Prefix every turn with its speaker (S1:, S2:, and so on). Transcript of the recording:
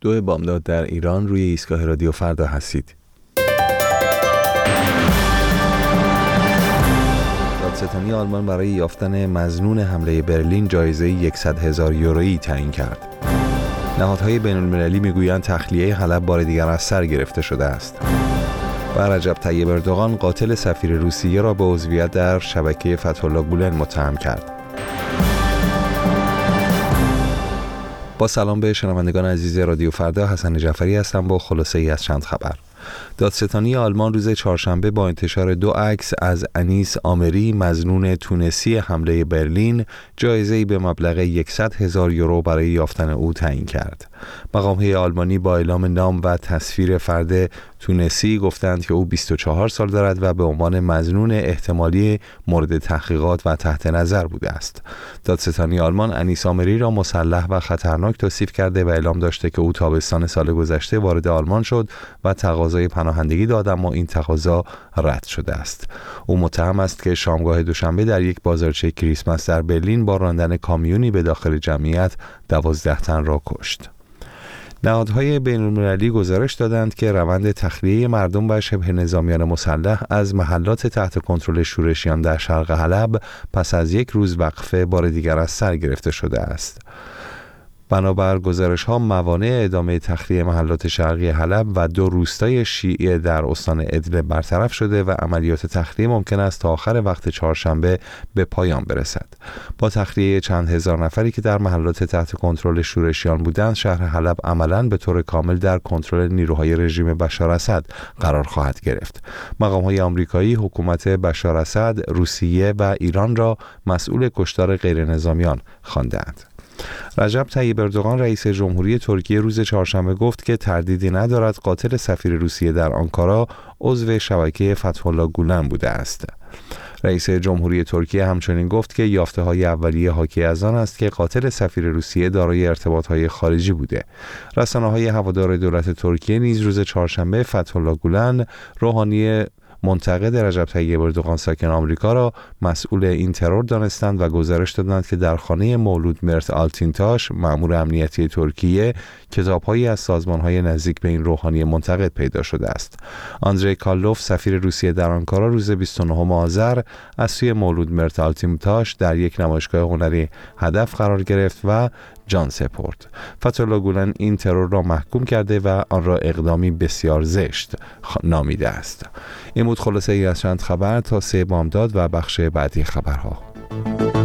S1: 2 بامداد در ایران روی ایستگاه رادیو فردا هستید. دادستانی آلمان برای یافتن مظنون حمله برلین جایزه 100,000 یورویی تعیین کرد. نهادهای بین‌المللی میگویند تخلیه حلب بار دیگر از سر گرفته شده است. و رجب طیب اردوغان قاتل سفیر روسیه را به عضویت در شبکه فتح الله گولن متهم کرد. با سلام به شنوندگان عزیز رادیو فردا، حسن جعفری هستم با خلاصه ای از چند خبر. دادستانی آلمان روز چهارشنبه با انتشار 2 عکس از انیس آمری، مظنون تونسی حمله برلین، جایزه‌ای به مبلغ 100,000 یورو برای یافتن او تعیین کرد. مقام‌های آلمانی با اعلام نام و تصویر فرد تونسی گفتند که او 24 سال دارد و به عنوان مظنون احتمالی مورد تحقیقات و تحت نظر بوده است. دادستانی آلمان انیس آمری را مسلح و خطرناک توصیف کرده و اعلام داشته که او تابستان سال گذشته وارد آلمان شد و تقاضای پناهندگی داد، اما این تقاضا رد شده است. او متهم است که شامگاه دوشنبه در یک بازارچه کریسمس در برلین با راندن کامیونی به داخل جمعیت 12 تن را کشت. نهادهای بین‌المللی گزارش دادند که روند تخلیه مردم و شبه نظامیان مسلح از محلات تحت کنترل شورشیان در شرق حلب پس از یک روز وقفه بار دیگر از سر گرفته شده است. بنابر گزارش‌ها موانع ادامه تخلیه محلات شرقی حلب و 2 روستای شیعه در استان ادلب برطرف شده و عملیات تخلیه ممکن است تا آخر وقت چهارشنبه به پایان برسد. با تخلیه چند هزار نفری که در محلات تحت کنترل شورشیان بودند، شهر حلب عملاً به طور کامل در کنترل نیروهای رژیم بشار اسد قرار خواهد گرفت. مقام‌های آمریکایی حکومت بشار اسد، روسیه و ایران را مسئول کشتار غیرنظامیان خواندند. رجب طیب اردوغان رئیس جمهوری ترکیه روز چهارشنبه گفت که تردیدی ندارد قاتل سفیر روسیه در آنکارا عضو شبکه فتح الله گولن بوده است. رئیس جمهوری ترکیه همچنین گفت که یافته‌های اولیه حاکی از آن است که قاتل سفیر روسیه دارای ارتباط‌های خارجی بوده. رسانه‌های هوادار دولت ترکیه نیز روز چهارشنبه فتح الله گولن، روحانی منتقد رجب طیب اردوغان ساکن آمریکا، را مسئول این ترور دانستند و گزارش دادند که در خانه مولود مرت آلتینتاش، مأمور امنیتی ترکیه، کتاب‌هایی از سازمان‌های نزدیک به این روحانی منتقد پیدا شده است. آندری کالوف، سفیر روسیه در آنکارا، روز 29 آذر از سوی مولود مرت آلتینتاش در یک نمایشگاه هنری هدف قرار گرفت و جان سپرد. فتح الله گولن این ترور را محکوم کرده و آن را اقدامی بسیار زشت نامیده است. این بود خلاصه ای از چند خبر تا 3 بامداد و بخش بعدی خبرها.